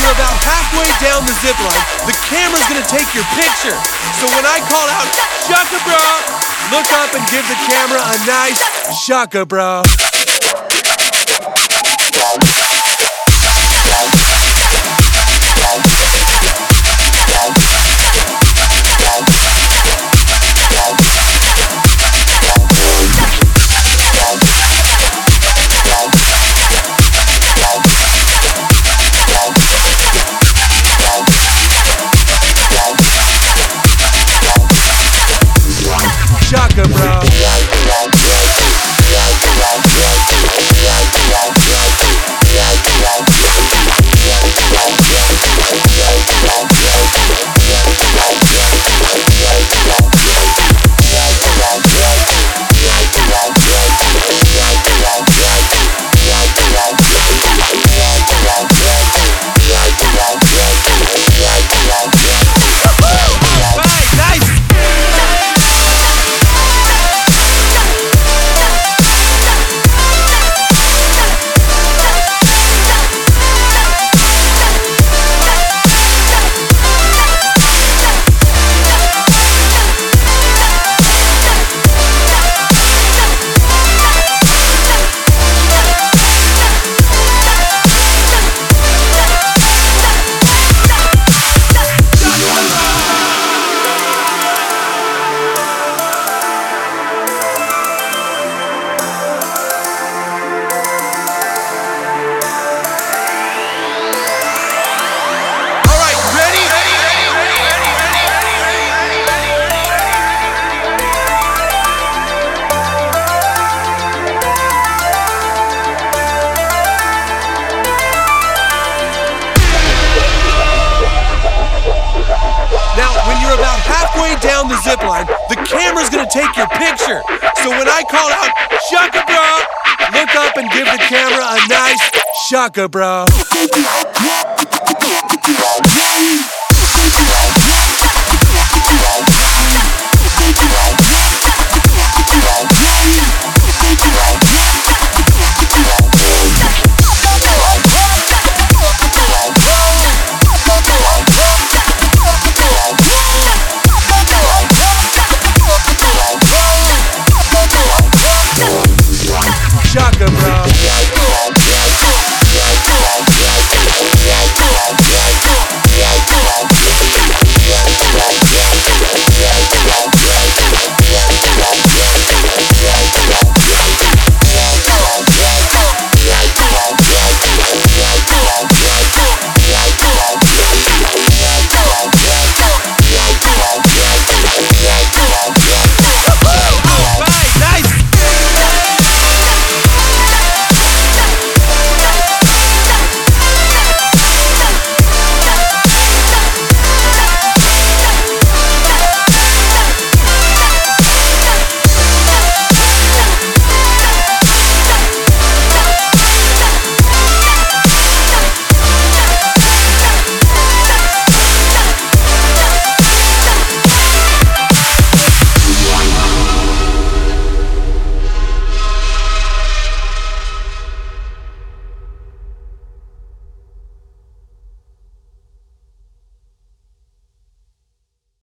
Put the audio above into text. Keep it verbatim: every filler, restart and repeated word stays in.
you're about halfway down the zip line, the camera's gonna take your picture. So when I call out, "Shaka bra," look up and give the camera a nice shaka bra. Shaka bra. About halfway down the zip line, the camera's gonna take your picture. So when I call out, "Shaka bra," look up and give the camera a nice shaka bra.